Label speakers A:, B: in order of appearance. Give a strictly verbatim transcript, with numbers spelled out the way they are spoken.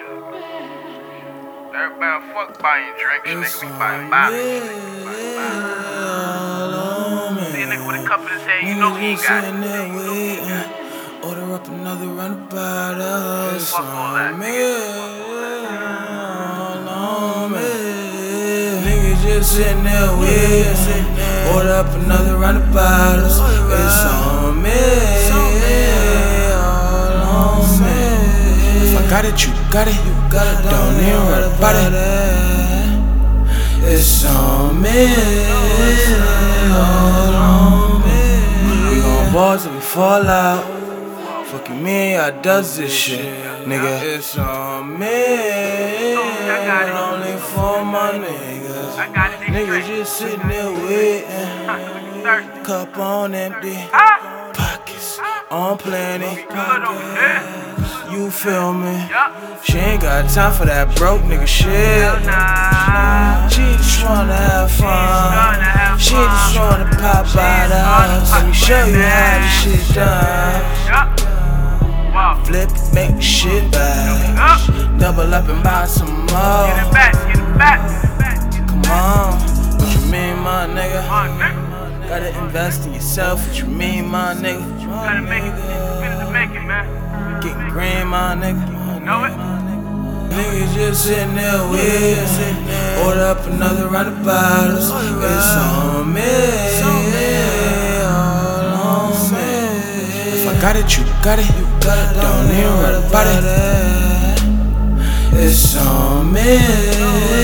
A: Everybody fuck buying drinks, nigga. We buying bottles. See a nigga with a cup in his hand, you know he ain't got it.
B: Order up another run of bottles.
A: Fuck all that,
B: Niggas just sitting there waiting. Order up another round of bottles. It's on me, all on me. If I got it, you got it. Don't even worry about it. It's on me, all on me. We gon' ball till we fall out. Fucking me, I does this shit, nigga. It's on me, only for my niggas. Niggas just sitting there waiting. Cup on empty, pockets on plenty. You feel me? She ain't got time for that broke nigga shit. She just wanna have fun. She just wanna pop out us. Let me show you how this shit done. Flip, make shit back. Double up and buy some more.
A: Get it back, get it back.
B: Come on, what you mean, my nigga? Gotta invest in yourself, what you mean, my nigga?
A: Gotta make it, finish to make it, man.
B: Getting green, my nigga.
A: Know it?
B: Niggas just sitting there waiting. Order up another round of bottles. It's on me, all on me. If I got it, you got it. Don't even worry about it. It's on me.